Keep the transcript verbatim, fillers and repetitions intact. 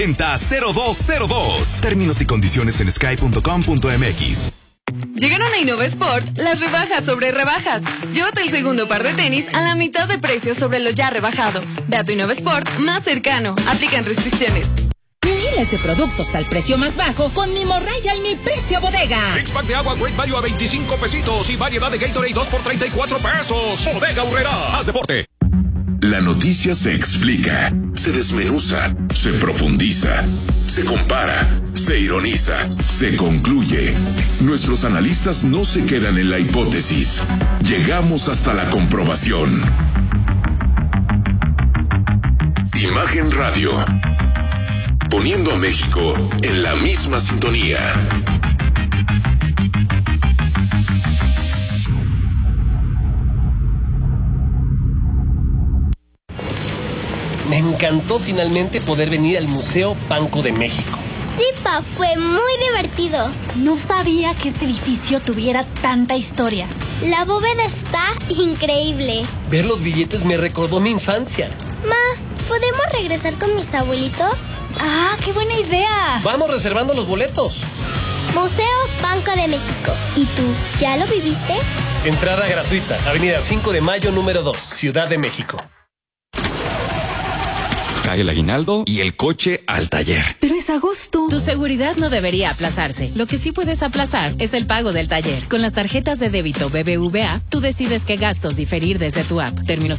Venta cero dos cero dos. Términos y condiciones en sky punto com punto m x. Llegaron a InnovaSport las rebajas sobre rebajas. Llévate el segundo par de tenis a la mitad de precio sobre lo ya rebajado. Ve a tu InnovaSport más cercano. Aplican restricciones. Miles de productos al precio más bajo con Mi Morraya y Mi Precio Bodega. Six pack de agua Great Value a veinticinco pesitos y variedad de Gatorade dos por treinta y cuatro pesos. Bodega Aurrerá. Haz deporte. La noticia se explica, se desmenuza, se profundiza, se compara, se ironiza, se concluye. Nuestros analistas no se quedan en la hipótesis. Llegamos hasta la comprobación. Imagen Radio. Poniendo a México en la misma sintonía. Me encantó finalmente poder venir al Museo Banco de México. Sí, pa, fue muy divertido. No sabía que este edificio tuviera tanta historia. La bóveda está increíble. Ver los billetes me recordó mi infancia. Ma, ¿podemos regresar con mis abuelitos? ¡Ah, qué buena idea! Vamos reservando los boletos. Museo Banco de México. ¿Y tú, ya lo viviste? Entrada gratuita, Avenida cinco de Mayo, número dos, Ciudad de México. Cae el aguinaldo y el coche al taller. Pero es agosto. Tu seguridad no debería aplazarse. Lo que sí puedes aplazar es el pago del taller. Con las tarjetas de débito B B V A, tú decides qué gastos diferir desde tu app. Términos